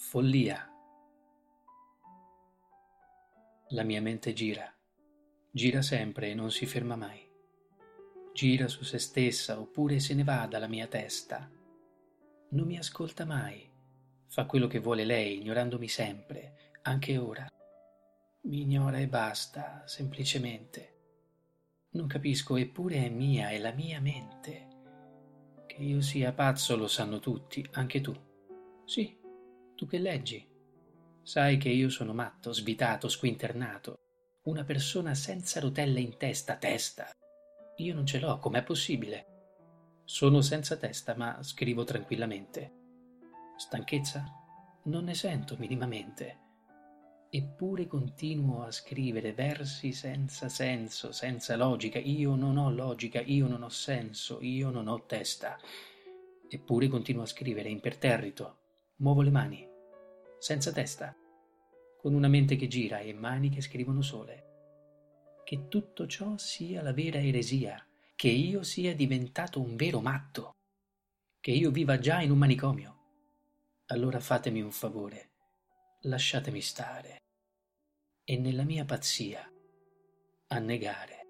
Follia. La mia mente gira sempre e non si ferma mai. Gira su se stessa oppure se ne va dalla mia testa. Non mi ascolta mai. Fa quello che vuole lei, ignorandomi sempre, anche ora. Mi ignora e basta, semplicemente. Non capisco, eppure è mia, è la mia mente. Che io sia pazzo lo sanno tutti, anche tu. Sì, tu che leggi. Sai che io sono matto, svitato, squinternato. Una persona senza rotelle in testa, testa. Io non ce l'ho, com'è possibile? Sono senza testa, ma scrivo tranquillamente. Stanchezza? Non ne sento minimamente. Eppure continuo a scrivere versi senza senso, senza logica. Io non ho logica, io non ho senso, io non ho testa. Eppure continuo a scrivere imperterrito. Muovo le mani, senza testa, con una mente che gira e mani che scrivono sole. Che tutto ciò sia la vera eresia, che io sia diventato un vero matto, che io viva già in un manicomio. Allora fatemi un favore, lasciatemi stare e nella mia pazzia annegare.